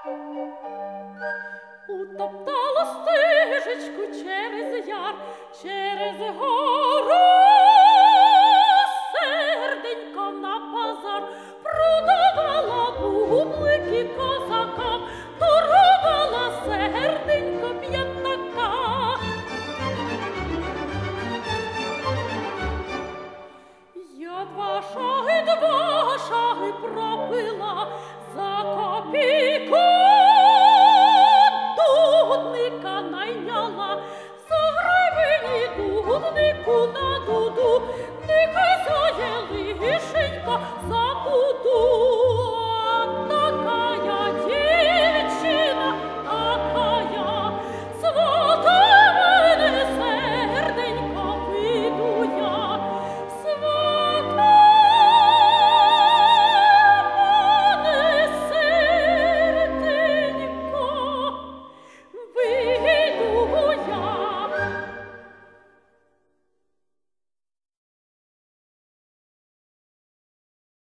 Утоптала стежечку через яр, через гору, серденько на базар, продавала бублики козакам, торгувала серденько п'ятака. Я два шаги пропила за копійку, дудника найняла, за гривені дуднику на дуду,